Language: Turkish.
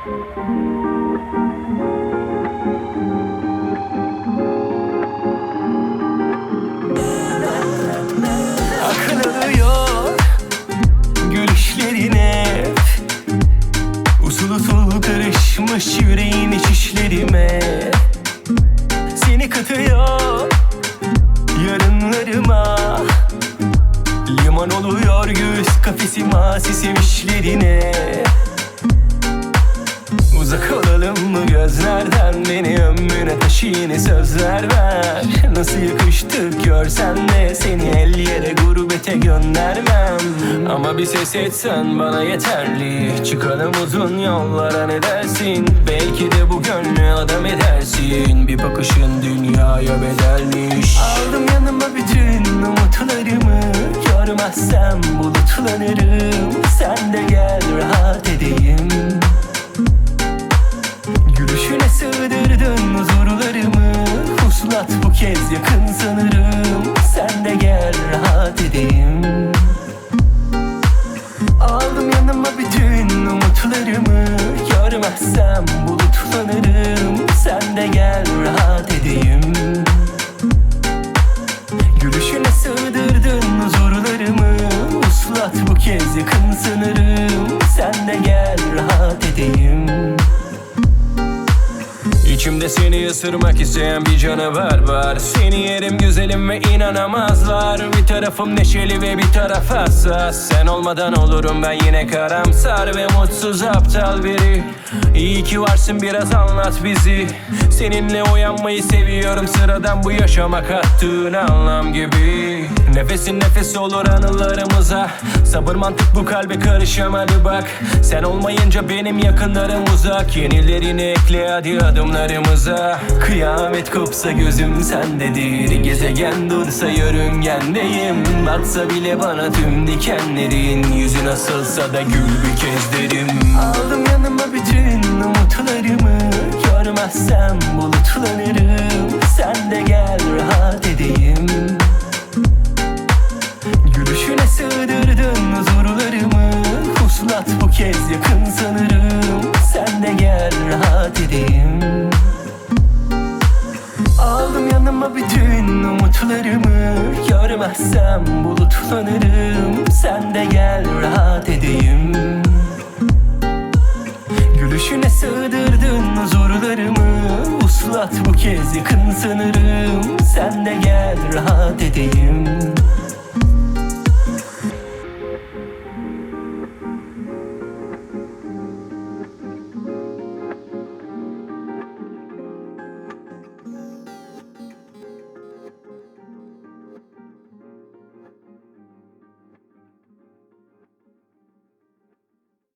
Akıl alıyor gülüşlerine, usul usul karışmış yüreğin içişlerime. Seni katıyor yarınlarıma, liman oluyor göğüs kafesim asi sevişlerine. Uzak olalım mı gözlerden, beni ömrüne taşı yeni sözler ver. Nasıl yakıştık görsen de seni el yere gurbete göndermem. Ama bir ses etsen bana yeterli, çıkalım uzun yollara ne dersin? Belki de bu gönlü adam edersin, bir bakışın dünyaya bedelmiş. Aldım yanıma bütün umutlarımı, görmezsem bulutlanırım. Sen de gel rahat edeyim. Gülüşüne sığdırdın huzurlarımı, puslat bu kez yakın sanırım. Sen de gel rahat edeyim. Aldım yanıma bütün umutlarımı, görmezsem bulutlanırım. Sen de gel rahat edeyim. Gülüşüne sığdırdın huzurlarımı, puslat bu kez yakın sanırım. Sen de gel rahat edeyim. İçimde seni ısırmak isteyen bir canavar var. Seni yerim güzelim ve inanamazlar. Bir tarafım neşeli ve bir taraf hassas. Sen olmadan olurum ben yine karamsar ve mutsuz aptal biri. İyi ki varsın, biraz anlat bizi. Seninle uyanmayı seviyorum, sıradan bu yaşama kattığın anlam gibi. Nefesin nefes olur anılarımıza, sabır mantık bu kalbe karışamadı bak. Sen olmayınca benim yakınlarım uzak, yenilerini ekle hadi adımlarımıza. Kıyamet kopsa gözüm sendedir, gezegen dursa yörüngendeyim. Batsa bile bana tüm dikenlerin, yüzü nasılsa da gül bir kez derim. Aldım yanıma bütün umutlarımı, görmezsem bulutlanırım. Sen de gel rahat edeyim. Gülüşüne sığdırdın huzurlarımı, puslat bu kez yakın sanırım. Sen de gel rahat edeyim. Aldım yanıma bütün umutlarımı, görmezsem bulutlanırım. Sen de gel rahat edeyim. Gülüşüne sığdırdın huzurlarımı, puslat bu kez yakın sanırım. Sen de gel rahat edeyim.